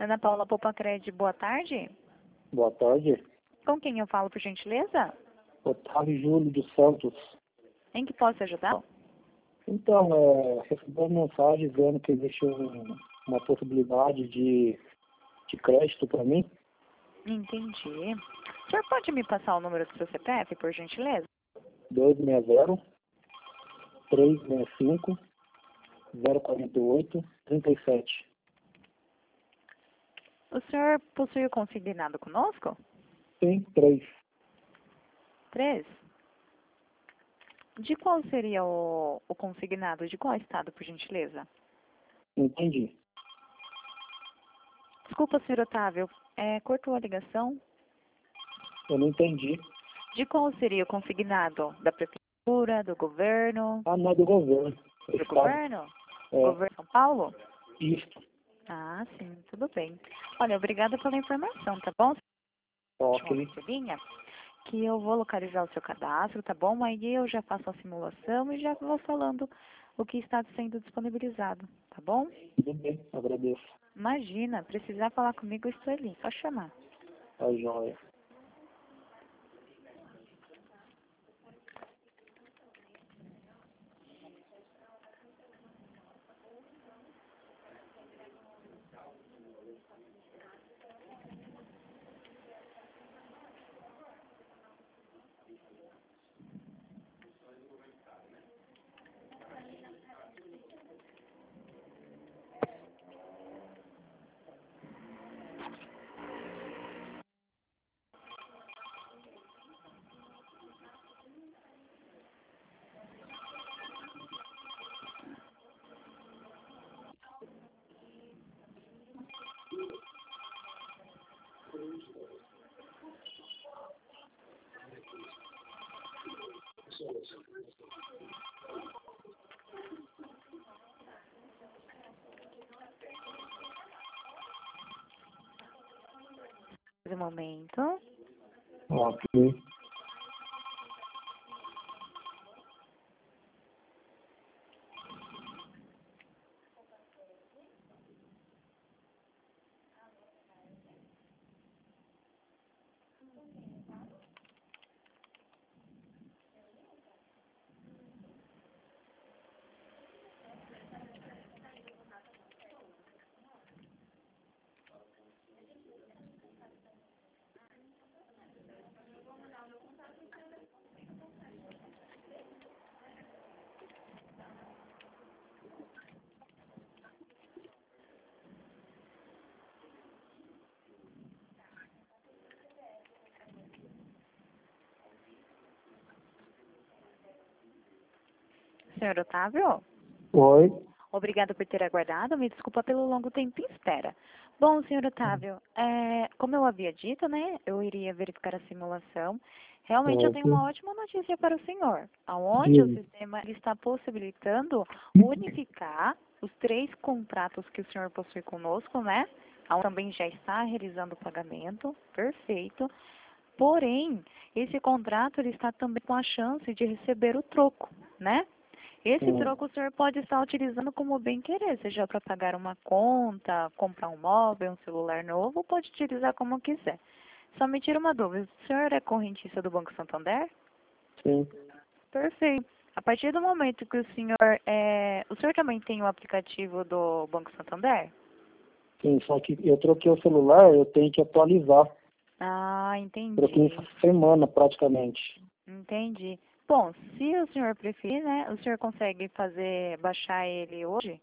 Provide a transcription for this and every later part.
Ana Paula Popacred, boa tarde. Boa tarde. Com quem eu falo, por gentileza? Otávio Júlio dos Santos. Em que posso ajudar? Então, recebi uma mensagem dizendo que existe uma possibilidade de crédito para mim. Entendi. O senhor pode me passar o número do seu CPF, por gentileza? 260 365 048 37. O senhor possui o consignado conosco? Tem 3. 3. De qual seria o consignado? De qual estado, por gentileza? Entendi. Desculpa, senhor Otávio. Cortou a ligação? Eu não entendi. De qual seria o consignado? Da prefeitura, do governo? Ah, não é do governo. Do governo? Governo de São Paulo? Isso. Ah, sim, tudo bem. Olha, obrigada pela informação, tá bom? Ok. Linha, que eu vou localizar o seu cadastro, tá bom? Aí eu já faço a simulação e já vou falando o que está sendo disponibilizado, tá bom? Tudo bem, agradeço. Imagina, precisar falar comigo, eu estou ali, só chamar. Tá joia. Um momento. Ok. Senhor Otávio? Oi. Obrigada por ter aguardado. Me desculpa pelo longo tempo em espera. Bom, senhor Otávio, como eu havia dito, né, eu iria verificar a simulação. Realmente eu tenho uma ótima notícia para o senhor, aonde o sistema está possibilitando unificar os 3 contratos que o senhor possui conosco, né? Aonde também já está realizando o pagamento, perfeito. Porém, esse contrato ele está também com a chance de receber o troco, né? Esse troco o senhor pode estar utilizando como bem querer, seja para pagar uma conta, comprar um móvel, um celular novo, pode utilizar como quiser. Só me tira uma dúvida, o senhor é correntista do Banco Santander? Sim. Perfeito. A partir do momento que o senhor o senhor também tem o aplicativo do Banco Santander? Sim, só que eu troquei o celular, eu tenho que atualizar. Ah, Troquei entendi. essa semana praticamente. Entendi. Bom, se o senhor preferir, né, o senhor consegue baixar ele hoje?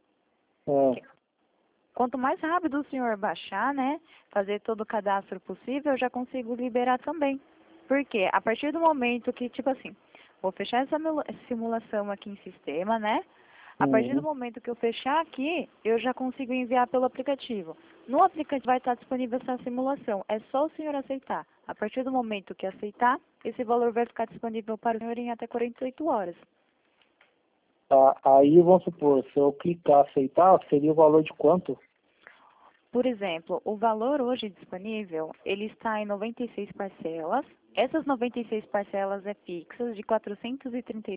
Quanto mais rápido o senhor baixar, né, fazer todo o cadastro possível, eu já consigo liberar também. Porque a partir do momento que, tipo assim, vou fechar essa simulação aqui em sistema, né? A partir do momento que eu fechar aqui, eu já consigo enviar pelo aplicativo. No aplicativo vai estar disponível essa simulação. É só o senhor aceitar. A partir do momento que aceitar, esse valor vai ficar disponível para o senhor em até 48 horas. Tá, aí vamos supor, se eu clicar aceitar, seria o valor de quanto? Por exemplo, o valor hoje disponível, ele está em 96 parcelas. Essas 96 parcelas é fixas de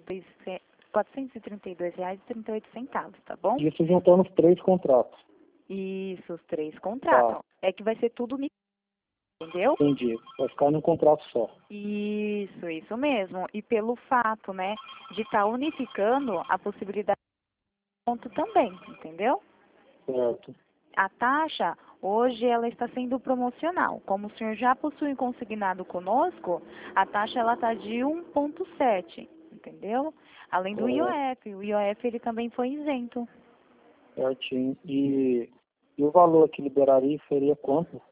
R$ 432,38, tá bom? Isso juntando os 3 contratos. Isso, os 3 contratam. Tá, É que vai ser tudo, entendeu? entendi. Vai ficar num contrato só. Isso mesmo. E pelo fato, né, de estar unificando a possibilidade de ponto também, entendeu? Certo. A taxa, hoje, ela está sendo promocional. Como o senhor já possui consignado conosco, a taxa ela está de 1,7, entendeu? Além do Correto. IOF. O IOF ele também foi isento. Certinho. E o valor que liberaria seria quanto?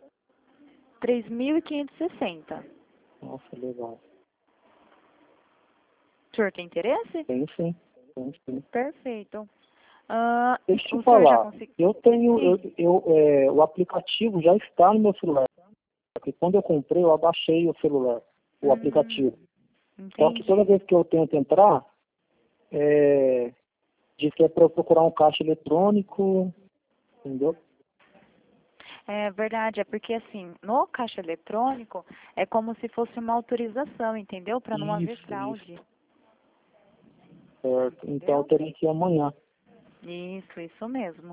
3.560. Nossa, legal. O senhor tem interesse? Tem sim. Tem sim. Perfeito. Deixa eu te O senhor já falar. conseguiu? Eu tenho, Sim. o aplicativo já está no meu celular. Porque quando eu comprei, eu abaixei o celular, o aplicativo. Só que toda Entendi. vez que eu tento entrar, diz que é para eu procurar um caixa eletrônico, entendeu? É verdade, é porque assim, no caixa eletrônico é como se fosse uma autorização, entendeu? Para não haver Isso, fraude, certo. Então eu entendeu? teria que ir amanhã, Isso mesmo.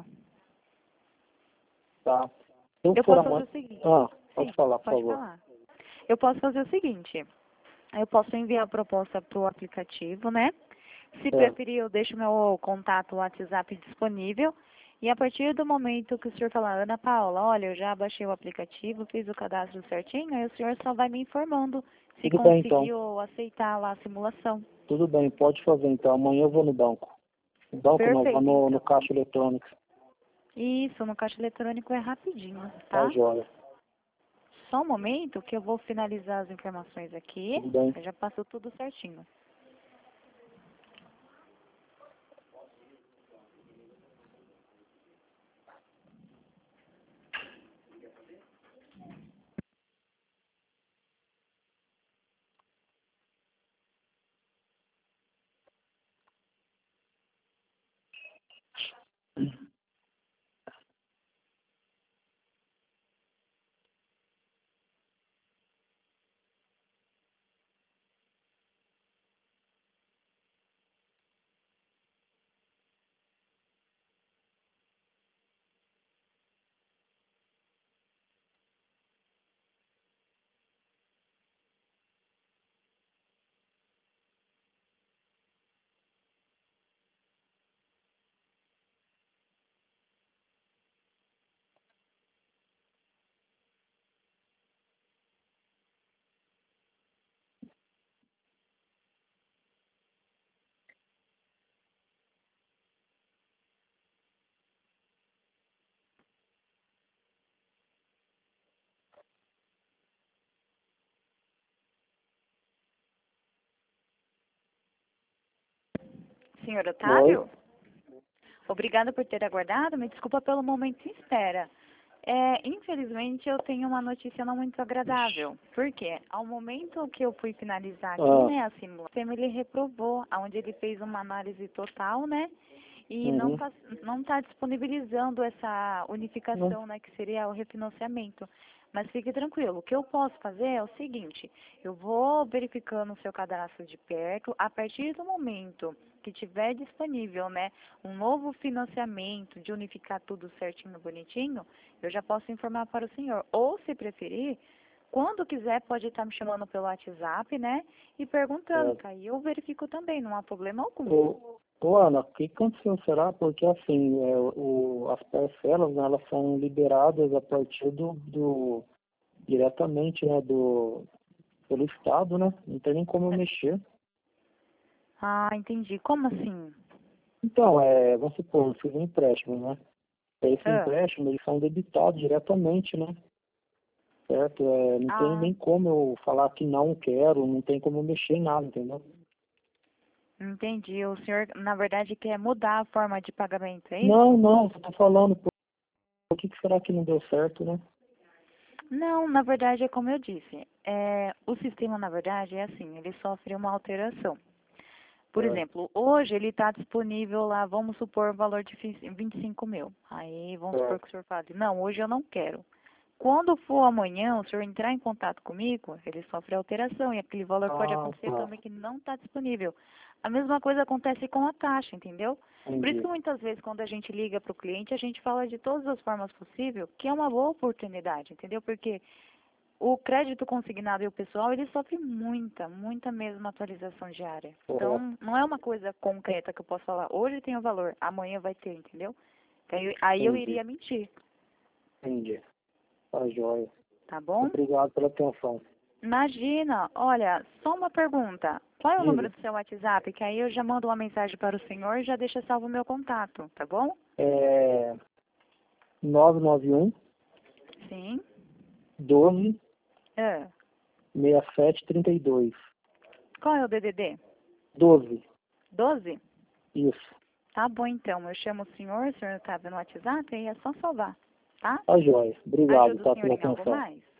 tá? Se eu Eu for posso fazer amanhã... o seguinte. Ah, pode Sim, falar, por pode favor. falar. Eu posso fazer o seguinte. Eu posso enviar a proposta para o aplicativo, né? Se Certo. preferir, eu deixo meu contato WhatsApp disponível. E a partir do momento que o senhor falar, Ana Paula, olha, eu já baixei o aplicativo, fiz o cadastro certinho, aí o senhor só vai me informando se Tudo bem, então. conseguiu aceitar lá a simulação. Tudo bem, pode fazer, então. Amanhã eu vou no banco. No banco não, vou Perfeito, no então. caixa eletrônico. Isso, no caixa eletrônico é rapidinho, Tá, tá? joia. Só um momento que eu vou finalizar as informações aqui. Tudo bem. Eu já passou tudo certinho. Senhor Oi? Otávio? Obrigada por ter aguardado. Me desculpa pelo momento de espera. Infelizmente, eu tenho uma notícia não muito Ixi. agradável. Por quê? Ao momento que eu fui finalizar aqui, Ah, né, a simulação, ele reprovou, onde ele fez uma análise total, né, e uhum. não tá disponibilizando essa Não, unificação, né, que seria o refinanciamento. Mas fique tranquilo, o que eu posso fazer é o seguinte, eu vou verificando o seu cadastro de perto, a partir do momento que tiver disponível, né, um novo financiamento, de unificar tudo certinho, bonitinho, eu já posso informar para o senhor. Ou, se preferir, quando quiser, pode estar me chamando pelo WhatsApp, né, e perguntando, é. que aí eu verifico também, não há problema algum. Ana, o que aconteceu, será? Porque assim, as parcelas, né, elas são liberadas a partir diretamente, né, pelo Estado, né? Não tem nem como eu mexer. Ah, entendi. Como assim? Então, vamos supor, eu fiz um empréstimo, né? Esse Ah, empréstimo, eles são debitados diretamente, né? Certo? Não tem ah, nem como eu falar que não quero, não tem como eu mexer em nada, entendeu? entendi. O senhor, na verdade, quer mudar a forma de pagamento, é Não, isso? não, eu tô falando, por que será que não deu certo, né? Não, na verdade, é como eu disse. O sistema, na verdade, é assim, ele sofre uma alteração. Por Certo. exemplo, hoje ele está disponível lá, vamos supor, o valor de 25 mil. Aí, vamos supor que Certo. o senhor fale, não, hoje eu não quero. Quando for amanhã, o senhor entrar em contato comigo, ele sofre alteração e aquele valor pode Ah, acontecer tá. também que não está disponível. A mesma coisa acontece com a taxa, entendeu? Por isso Entendi. que muitas vezes quando a gente liga para o cliente, a gente fala de todas as formas possíveis, que é uma boa oportunidade, entendeu? Porque o crédito consignado e o pessoal, ele sofre muita mesmo atualização diária. Correto. Então, não é uma coisa concreta que eu posso falar, hoje tem o valor, amanhã vai ter, entendeu? Aí eu Entendi. iria mentir, Entendi. Tá joia. tá bom? Obrigado pela atenção. Imagina, olha, só uma pergunta. Qual é o número Diga. do seu WhatsApp? Que aí eu já mando uma mensagem para o senhor e já deixa salvo o meu contato, tá bom? É 991 Sim. 12 É. 6732. Qual é o DDD? 12. 12? Isso. Tá bom, então. Eu chamo o senhor tá no WhatsApp e é só salvar, tá? Tá joia. Obrigado, Ajuda o tá, senhor pela em algo atenção. mais?